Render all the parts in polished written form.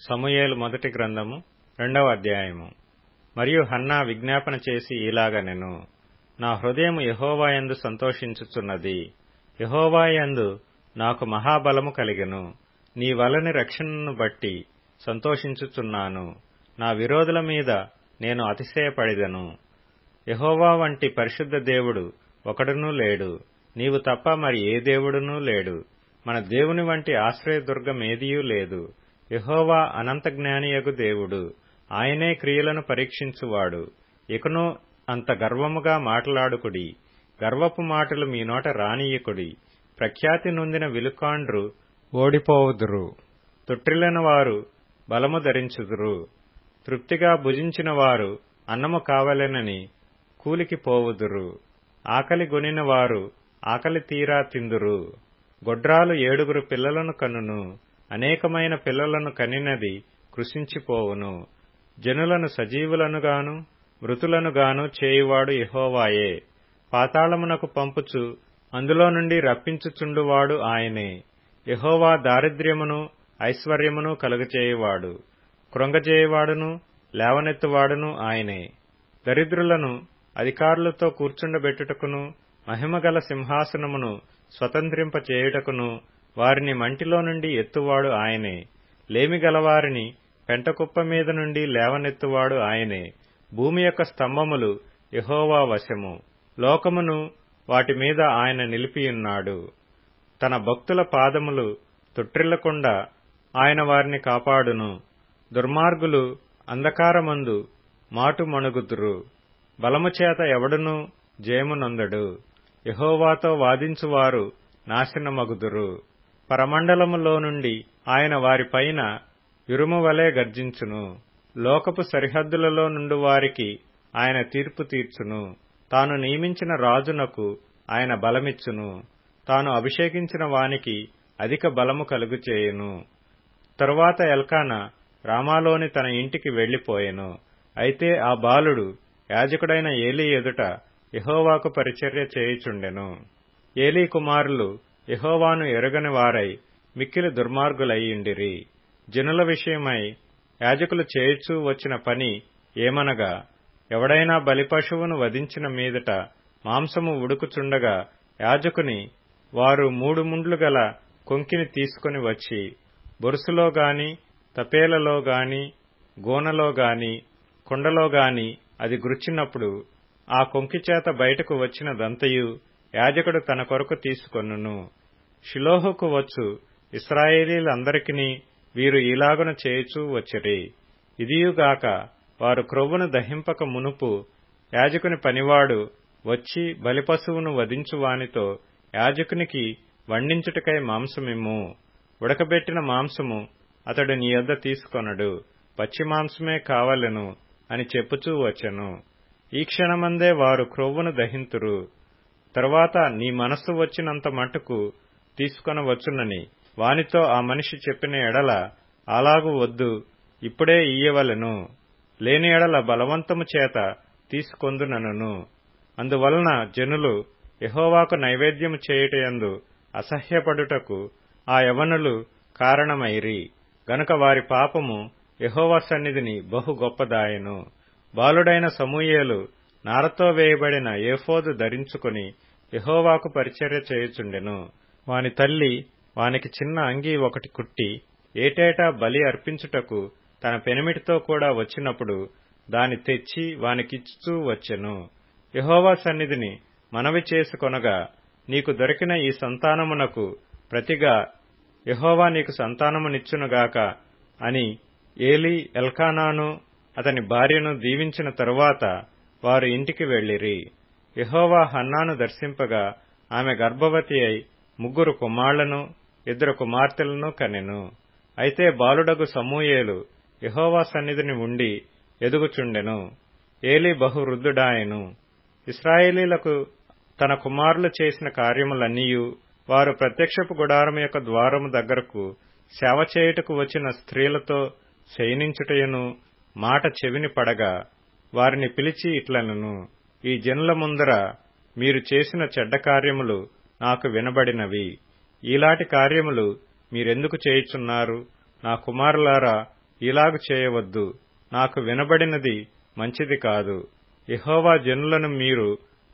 సమూయేలు మొదటి గ్రంథము 2వ అధ్యాయము. మరియు హన్నా విజ్ఞాపన చేసి ఇలాగనెను, నా హృదయము యెహోవాయందు సంతోషించుచున్నది. యెహోవాయందు నాకు మహాబలము కలిగెను. నీ వలని రక్షణను బట్టి సంతోషించుచున్నాను. నా విరోధుల మీద నేను అతిశయపడిదను. యెహోవా వంటి పరిశుద్ధ దేవుడు ఒకడునూ లేడు. నీవు తప్ప మరి ఏ దేవుడునూ లేడు. మన దేవుని వంటి ఆశ్రయదుర్గమేదియూ లేదు. యెహోవా అనంత జ్ఞానియగు దేవుడు. ఆయనే క్రియలను పరీక్షించువాడు. ఇకను అంత గర్వముగా మాట్లాడుకుడి. గర్వపు మాటలు మీ నోట రానియ్యకుడి. ప్రఖ్యాతి నొందిన విలుకాండ్రు ఓడిపోవుదురు. తొట్టిల్లిన వారు బలము ధరించుదురు. తృప్తిగా భుజించిన వారు అన్నము కావలెనని కూలికి పోవుదురు. ఆకలి గొనిన వారు ఆకలి తీరా తిందురు. గొడ్రాలు 7 పిల్లలను కనును. అనేకమైన పిల్లలను కనినది కృశించిపోవును. జనులను సజీవులనుగాను మృతులనుగాను చేయువాడు యెహోవాయే. పాతాళమునకు పంపుచు అందులో నుండి రప్పించుచుండువాడు ఆయనే. యెహోవా దారిద్ర్యమును ఐశ్వర్యమును కలుగచేయువాడు. కృంగజేయువాడును లేవనెత్తువాడును ఆయనే. దరిద్రులను అధికారులతో కూర్చుండబెట్టుటకును మహిమగల సింహాసనమును స్వతంత్రింపచేయుటకును వారిని మంటిలో నుండి ఎత్తువాడు ఆయనే. లేమిగలవారిని పెంటకుప్ప మీద నుండి లేవనెత్తువాడు ఆయనే. భూమి యొక్క స్తంభములు యెహోవా వశము. లోకమును వాటి మీద ఆయన నిలిపియున్నాడు. తన భక్తుల పాదములు తొట్టిల్లకుండా ఆయన వారిని కాపాడును. దుర్మార్గులు అంధకారమందు మాటు మణుగుదురు. బలముచేత ఎవడునూ జయమునొందడు. యెహోవాతో వాదించువారు నాశనమగుదురు. పరమండలములో నుండి ఆయన వారిపైన ఇరుమువలే గర్జించును. లోకపు సరిహద్దులలో నుండి వారికి ఆయన తీర్పు తీర్చును. తాను నియమించిన రాజునకు ఆయన బలమిచ్చును. తాను అభిషేకించిన వానికి అధిక బలము కలుగుచేయును. తరువాత ఎల్కానా రామాలోని తన ఇంటికి వెళ్లిపోయెను. అయితే ఆ బాలుడు యాజకుడైన ఏలీ ఎదుట యెహోవాకు పరిచర్య చేయుచుండెను. ఏలీ కుమారులు యెహోవాను ఎరుగని వారై మిక్కిలి దుర్మార్గులయ్యుండిరి. జనుల విషయమై యాజకులు చేయుచూ వచ్చిన పని ఏమనగా, ఎవడైనా బలిపశువును వధించిన మీదట మాంసము ఉడుకుచుండగా యాజకుని వారు 3 ముండ్లు గల కొంకిని తీసుకుని వచ్చి బొరుసులో గాని తపేలలో గాని గోనలో గాని కుండలో గాని అది గుర్చినప్పుడు ఆ కొంకిచేత బయటకు వచ్చినదంతయు యాజకుడు తన కొరకు తీసుకొనును. షిలోహుకు వచ్చు ఇశ్రాయేలీలందరికిని వీరు ఇలాగున చేయుచూ వచ్చిరి. ఇదియుగాక వారు క్రొవ్వును దహింపక మునుపు యాజకుని పనివాడు వచ్చి బలిపశువును వధించువానితో యాజకునికి వండించుటకై మాంసమిమ్ము. ఉడకబెట్టిన మాంసము అతడు నీ యొద్ద తీసుకొనడు. పచ్చి మాంసమే కావలెను అని చెప్పుచూ వచ్చెను. ఈ క్షణమందే వారు క్రొవ్వును దహింతురు. తరువాత నీ మనస్సు వచ్చినంత మట్టుకు తీసుకొనవచ్చునని వానితో ఆ మనిషి చెప్పిన ఎడల అలాగు వద్దు, ఇప్పుడే ఇయ్యవలెను. లేని ఎడల బలవంతము చేత తీసుకొందునను. అందువలన జనులు యెహోవాకు నైవేద్యము చేయుటయందు అసహ్యపడుటకు ఆ యవనులు కారణమైరి. గనుక వారి పాపము యెహోవా సన్నిధిని బహు గొప్పదాయెను. బాలుడైన సమూయేలు నారతో వేయబడిన ఏఫోదు ధరించుకుని యెహోవాకు పరిచర్య చేయుచుండెను. వాని తల్లి వానికి చిన్న అంగీ ఒకటి కుట్టి ఏటేటా బలి అర్పించుటకు తన పెనిమిటితో కూడా వచ్చినప్పుడు దాని తెచ్చి వానికిచ్చుచూ వచ్చెను. యెహోవా సన్నిధిని మనవి చేసుకొనగా, నీకు దొరికిన ఈ సంతానమునకు ప్రతిగా యెహోవా నీకు సంతానమునిచ్చునుగాక అని ఏలీ ఎల్కానాను అతని భార్యను దీవించిన తరువాత వారు ఇంటికి వెళ్లిరి. యెహోవా హన్నాను దర్శింపగా ఆమె గర్భవతి అయి 3 కుమారులను 2 కుమార్తెలను కనెను. అయితే బాలుడగు సమూయేలు యెహోవా సన్నిధిని ఉండి ఎదుగుచుండెను. ఏలీ బహు వృద్ధుడాయెను. ఇశ్రాయేలీలకు తన కుమారులు చేసిన కార్యములన్నీయు, వారు ప్రత్యక్షపు గుడారము యొక్క ద్వారము దగ్గరకు సేవ చేయుటకు వచ్చిన స్త్రీలతో శయనించుటయును మాట చెవిని పడగా వారిని పిలిచి ఇట్లనెను, ఈ జనుల ముందర మీరు చేసిన చెడ్డ కార్యములు నాకు వినబడినవి. ఈలాటి కార్యములు మీరెందుకు చేయుచున్నారు? నా కుమారులారా, ఇలాగు చేయవద్దు, నాకు వినబడినది మంచిది కాదు. యెహోవా జనులను మీరు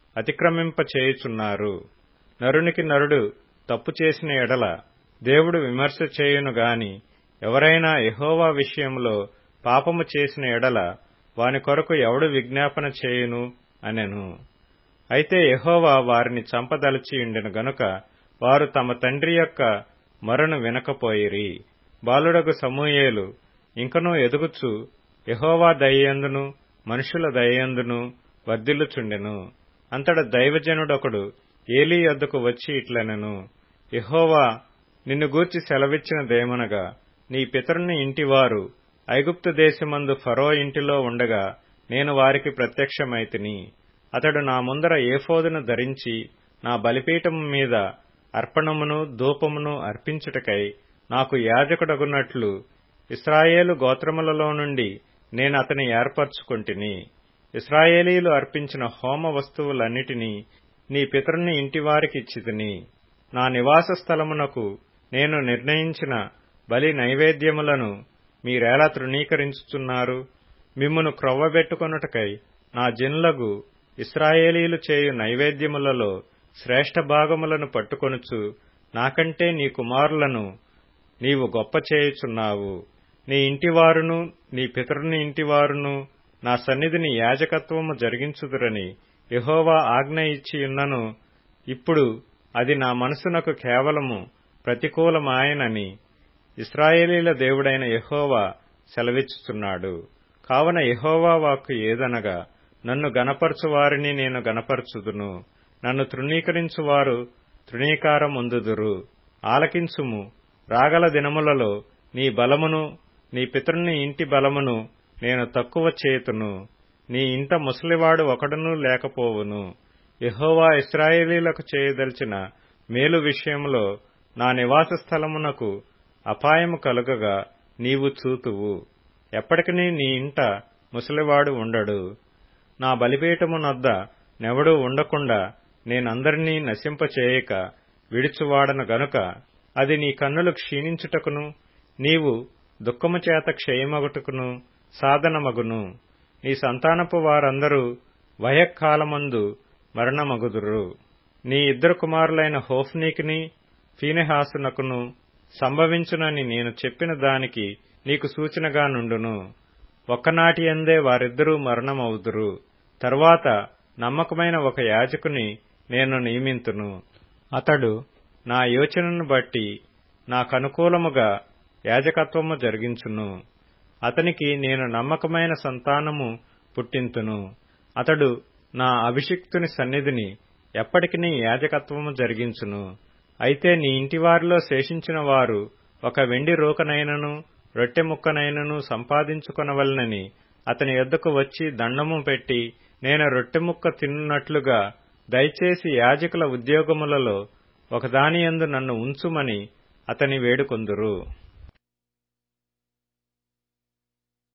అతిక్రమింపచేయుచున్నారు. నరునికి నరుడు తప్పు చేసిన ఎడల దేవుడు విమర్శ చేయును గాని, ఎవరైనా యెహోవా విషయంలో పాపము చేసిన ఎడల వాని కొరకు ఎవడు విజ్ఞాపన చేయును అనెను. అయితే యెహోవా వారిని చంపదలచియుండెను గనుక వారు తమ తండ్రి యొక్క మొరను వినకపోయిరి. బాలుడగు సమూయేలు ఇంకనూ ఎదుగుచు యెహోవా దయయందును మనుషుల దయయందును వర్ధిల్లుచుండెను. అంతట దైవజనుడొకడు ఏలీ యొద్దకు వచ్చి ఇట్లనెను, యెహోవా నిన్ను గూర్చి సెలవిచ్చినదేమనగా, నీ పితరుని ఇంటివారు ఐగుప్తు దేశమందు ఫరో ఇంటిలో ఉండగా నేను వారికి ప్రత్యక్షమైతిని. అతడు నా ముందర ఏఫోదును ధరించి నా బలిపీఠము మీద అర్పణమును ధూపమును అర్పించుటకై నాకు యాజకుడగునట్లు ఇశ్రాయేలు గోత్రములలో నుండి నేను అతని ఏర్పరచుకొంటిని. ఇశ్రాయేలీయులు అర్పించిన హోమ వస్తువులన్నిటినీ నీ పితరుని ఇంటివారికిచ్చితిని. నా నివాస స్థలమునకు నేను నిర్ణయించిన బలి నైవేద్యములను మీరేలా తృణీకరించుచున్నారు? మిమ్మును క్రొవ్వబెట్టుకొనుటకై నా జనులగు ఇశ్రాయేలీయులు చేయు నైవేద్యములలో శ్రేష్ఠ భాగములను పట్టుకొనుచు నాకంటే నీ కుమారులను నీవు గొప్ప చేయుచున్నావు. నీ ఇంటివారును నీ పితరుని ఇంటివారును నా సన్నిధిని యాజకత్వము జరిగించుదురని యెహోవా ఆజ్ఞ ఇచ్చియున్నను, ఇప్పుడు అది నా మనసునకు కేవలము ప్రతికూలమాయనని ఇశ్రాయేలీల దేవుడైన యెహోవా సెలవిచ్చుచున్నాడు. కావున యెహోవా వాక్కు ఏదనగా, నన్ను గనపరచువారిని నేను గనపరచుదును, నన్ను తృణీకరించువారు తృణీకారమొందుదురు. ఆలకించుము, రాగల దినములలో నీ బలమును నీ పితరుని ఇంటి బలమును నేను తక్కువ చేతును. నీ ఇంట ముసలివాడు ఒకడునూ లేకపోవును. యెహోవా ఇశ్రాయేలీలకు చేయదలిచిన మేలు విషయంలో నా నివాస స్థలమునకు అపాయము కలుగగా నీవు చూతువు. ఎప్పటికినీ నీ ఇంట ముసలివాడు ఉండడు. నా బలిపీఠమునొద్ద నెవడూ ఉండకుండా నేనందరినీ నశింపచేయక విడుచువాడను గనుక అది నీ కన్నులు క్షీణించుటకును నీవు దుఃఖము చేత క్షయమగుటకును సాధనమగును. నీ సంతానపు వారందరూ వయఃకాలమందు మరణమగుదురు. నీ ఇద్దరు కుమారులైన హోఫ్నీకిని ఫీనెహాసునకును సంభవించునని నేను చెప్పిన దానికి నీకు సూచనగా నుండును. ఒక్కనాటి యందే వారిద్దరూ మరణమవుదురు. తరువాత నమ్మకమైన ఒక యాజకుని నేను నియమింతును. అతడు నా యోచనను బట్టి నాకనుకూలముగా యాజకత్వము జరిగించును. అతనికి నేను నమ్మకమైన సంతానము పుట్టింతును. అతడు నా అభిషిక్తుని సన్నిధిని ఎప్పటికినీ యాజకత్వము జరిగించును. అయితే నీ ఇంటివారిలో శేషించిన వారు ఒక వెండి రోకనైనను రొట్టె ముక్కనైనను సంపాదించుకొనవలెనని అతని యొద్దకు వచ్చి దండము పెట్టి, నేను రొట్టె ముక్క తిన్నున్నట్లుగా దయచేసి యాజకుల ఉద్యోగములలో ఒకదానియందు నన్ను ఉంచుమని అతని వేడుకొందురు.